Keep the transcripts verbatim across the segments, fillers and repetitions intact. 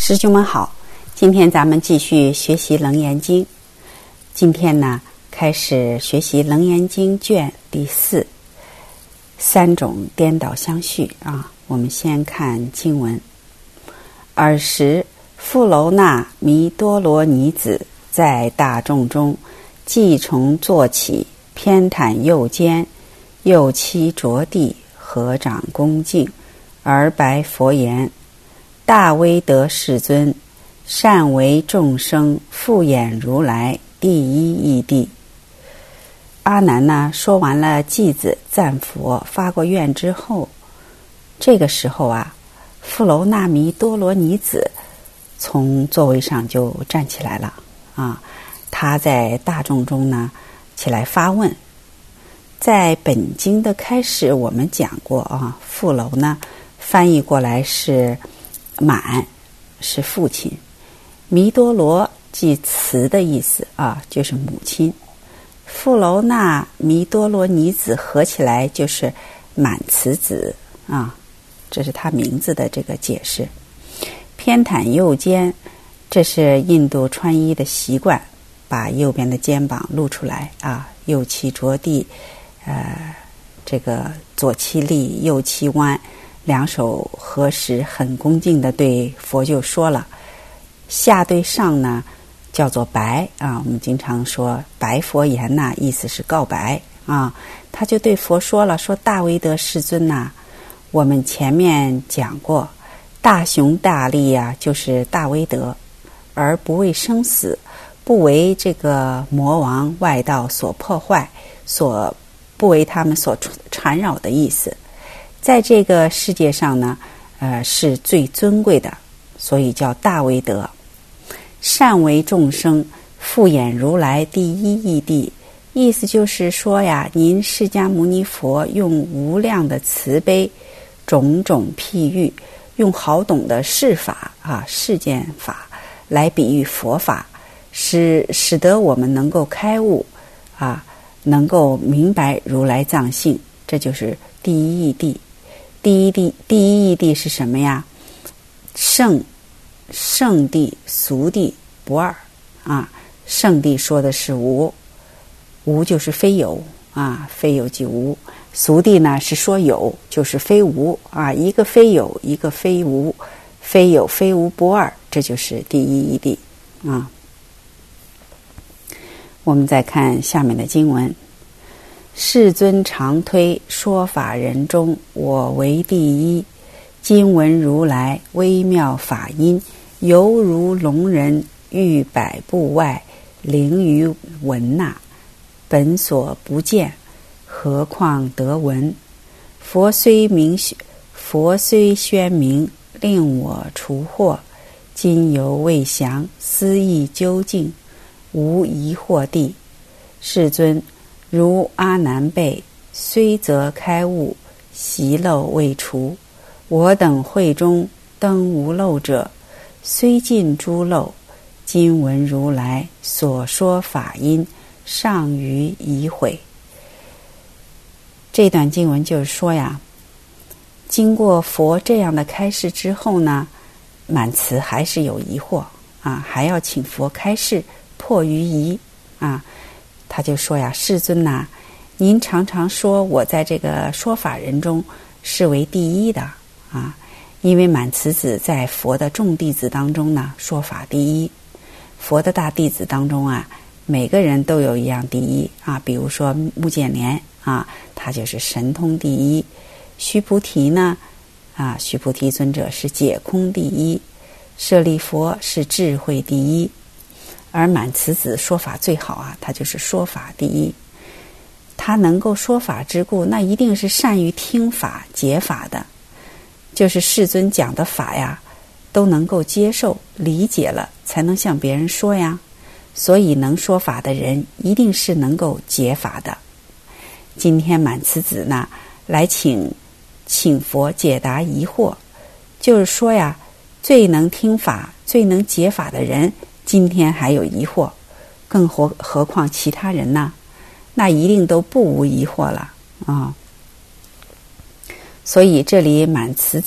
师兄们好，今天咱们继续学习《楞严经》。今天呢，开始学习《楞严经》卷第四，三种颠倒相续啊。我们先看经文：尔时，富楼那弥多罗尼子在大众中，即从坐起，偏袒右肩，右膝着地，合掌恭敬，而白佛言：大威德世尊，善为众生复演如来第一义谛。阿难呢，说完了偈子赞佛发过愿之后，这个时候啊，富楼那弥多罗尼子从座位上就站起来了啊，他在大众中呢起来发问。在本经的开始我们讲过啊，富楼呢翻译过来是满，是父亲，弥多罗即慈的意思啊，就是母亲。富楼那弥多罗尼子合起来就是满慈子啊，这是他名字的这个解释。偏袒右肩，这是印度穿衣的习惯，把右边的肩膀露出来啊，右膝着地，呃，这个左膝立，右膝弯，两手合十，很恭敬地对佛就说了。下对上呢叫做白啊，我们经常说白佛言呐、啊，意思是告白啊。他就对佛说了，说大威德世尊呐、啊，我们前面讲过，大雄大力啊，就是大威德，而不为生死，不为这个魔王外道所破坏，所不为他们所缠扰的意思。在这个世界上呢，呃，是最尊贵的，所以叫大威德。善为众生复演如来第一义谛，意思就是说呀，您释迦牟尼佛用无量的慈悲，种种譬喻，用好懂的事法啊，世间法来比喻佛法，使使得我们能够开悟啊，能够明白如来藏性，这就是第一义谛。第一谛，第一义谛是什么呀？圣圣谛、俗谛不二啊。圣谛说的是无，无就是非有啊，非有即无。俗谛呢是说有，就是非无啊，一个非有，一个非无，非有非无不二，这就是第一义谛啊。我们再看下面的经文：世尊常推说法人中，我为第一。今闻如来微妙法音，犹如聋人欲百步外，灵于闻呐，本所不见，何况得闻？佛虽明，佛虽宣明，令我除惑。今犹未详，思义究竟，无疑惑地。世尊，如阿难辈，虽则开悟，习漏未除。我等会中登无漏者，虽尽诸漏，今闻如来所说法音，尚余疑悔。这段经文就是说呀，经过佛这样的开示之后呢，满慈还是有疑惑啊，还要请佛开示破于疑啊。他就说呀，世尊呐、啊，您常常说我在这个说法人中是为第一的啊，因为满慈子在佛的众弟子当中呢，说法第一。佛的大弟子当中啊，每个人都有一样第一啊，比如说目犍连啊，他就是神通第一；须菩提呢，啊，须菩提尊者是解空第一；舍利佛是智慧第一。而满慈子说法最好啊，他就是说法第一。他能够说法之故，那一定是善于听法解法的，就是世尊讲的法呀，都能够接受理解了，才能向别人说呀。所以能说法的人一定是能够解法的。今天满慈子呢来请请佛解答疑惑，就是说呀，最能听法最能解法的人今天还有疑惑，更何何况其他人呢？那一定都不无疑惑了啊。所以这里满慈子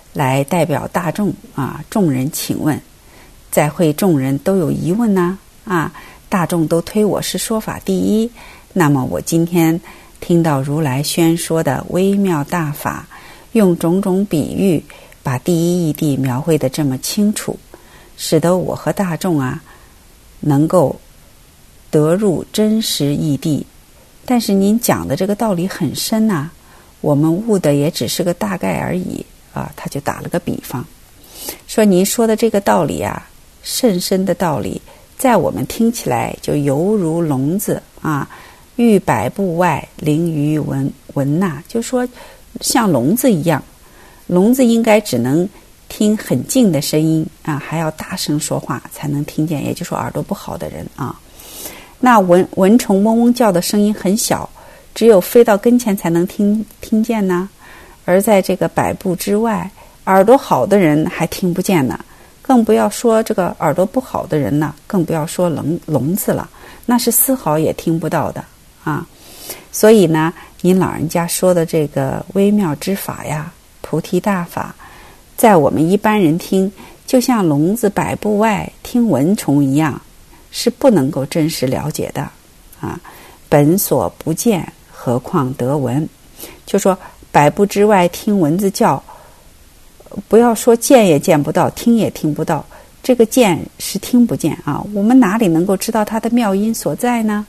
来代表大众啊，众人请问，在会众人都有疑问呢啊，大众都推我是说法第一，那么我今天听到如来宣说的微妙大法，用种种比喻把第一义谛描绘得这么清楚，使得我和大众啊能够得入真实义谛。但是您讲的这个道理很深呐、啊，我们悟的也只是个大概而已啊。他就打了个比方，说您说的这个道理啊，甚深的道理，在我们听起来就犹如聋子啊，欲百步外，灵于闻闻呐，就说像聋子一样，聋子应该只能听很近的声音啊，还要大声说话才能听见，也就是说耳朵不好的人啊。那蚊蚊虫嗡嗡叫的声音很小，只有飞到跟前才能听听见呢。而在这个百步之外，耳朵好的人还听不见呢，更不要说这个耳朵不好的人呢，更不要说聋聋子了，那是丝毫也听不到的啊。所以呢，您老人家说的这个微妙之法呀，菩提大法，在我们一般人听，就像聋子百步外听蚊虫一样，是不能够真实了解的啊。本所不见，何况得闻？就说百步之外听蚊子叫，不要说见也见不到，听也听不到，这个见是听不见啊。我们哪里能够知道它的妙因所在呢？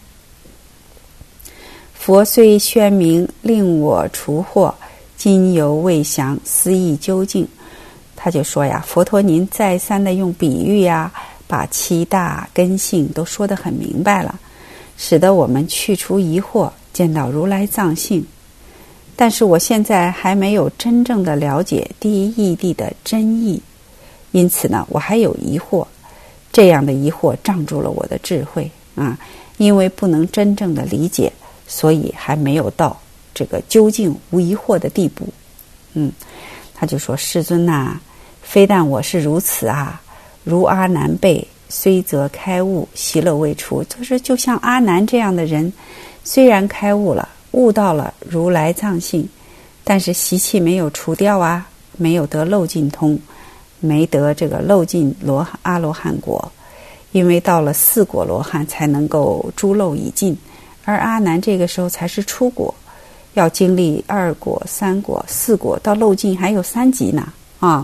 佛虽宣明，令我除惑，今犹未详，思义究竟。他就说呀，佛陀您再三的用比喻呀，把七大根性都说得很明白了，使得我们去除疑惑，见到如来藏性。但是我现在还没有真正的了解第一义谛的真意，因此呢，我还有疑惑，这样的疑惑障住了我的智慧啊，因为不能真正的理解，所以还没有到这个究竟无疑惑的地步。嗯，他就说，世尊呐、啊，非但我是如此啊，如阿难辈，虽则开悟，习乐未除。就是就像阿难这样的人，虽然开悟了，悟到了如来藏性，但是习气没有除掉啊，没有得漏尽通，没得这个漏尽罗阿罗汉果。因为到了四果罗汉才能够诸漏已尽，而阿难这个时候才是初果，要经历二果、三果、四果，到漏尽还有三级呢啊。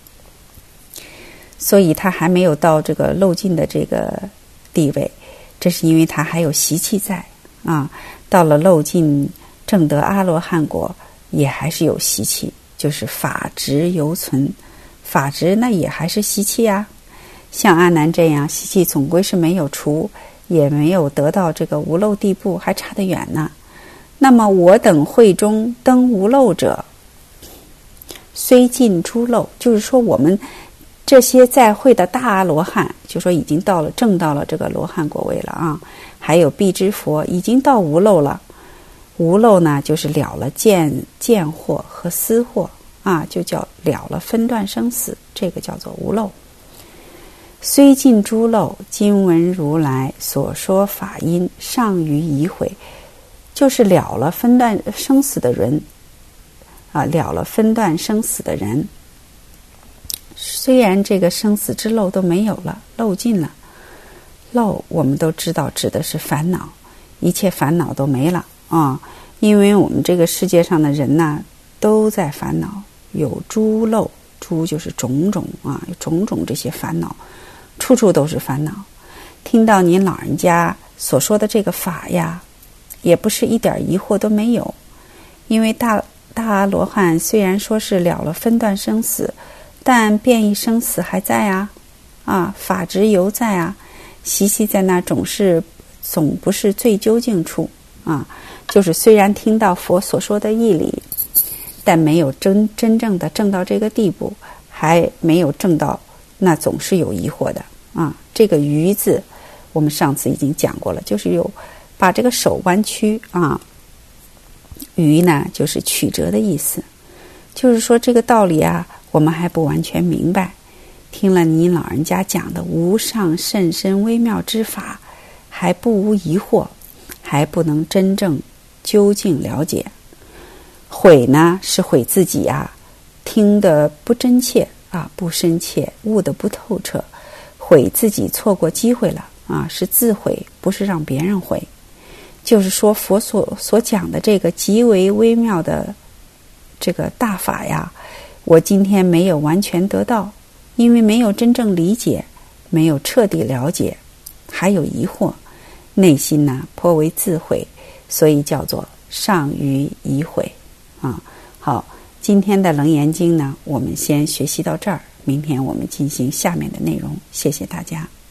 所以他还没有到这个漏尽的这个地位，这是因为他还有习气在啊。到了漏尽证得阿罗汉果，也还是有习气，就是法执犹存，法执那也还是习气啊。像阿难这样习气总归是没有除，也没有得到这个无漏地步，还差得远呢。那么我等会中登无漏者，虽尽诸漏，就是说我们这些在会的大阿罗汉，就说已经到了证到了这个罗汉果位了啊，还有辟支佛已经到无漏了。无漏呢，就是了了见见惑和思惑啊，就叫了了分段生死，这个叫做无漏。虽尽诸漏，今闻如来所说法音，尚余疑悔，就是了了分段生死的人啊，了了分段生死的人。虽然这个生死之漏都没有了，漏尽了，漏我们都知道指的是烦恼，一切烦恼都没了啊！因为我们这个世界上的人呐，都在烦恼，有诸漏，诸就是种种啊，有种种这些烦恼，处处都是烦恼。听到您老人家所说的这个法呀，也不是一点疑惑都没有，因为大大阿罗汉虽然说是了了分段生死，但变异生死还在啊，啊，法执犹在啊，习气在那总是总不是最究竟处啊。就是虽然听到佛所说的义理，但没有真真正的证到这个地步，还没有证到，那总是有疑惑的啊。这个愚字，我们上次已经讲过了，就是有把这个手弯曲啊。愚呢，就是曲折的意思，就是说这个道理啊，我们还不完全明白。听了您老人家讲的无上甚深微妙之法，还不无疑惑，还不能真正究竟了解。悔呢，是悔自己啊， 听得不真切啊，不深切，悟得不透彻，悔自己错过机会了啊，是自悔，不是让别人悔。就是说佛所所讲的这个极为微妙的这个大法呀，我今天没有完全得到，因为没有真正理解，没有彻底了解，还有疑惑，内心呢颇为自悔，所以叫做上于疑悔啊。好，今天的楞严经呢，我们先学习到这儿，明天我们进行下面的内容。谢谢大家。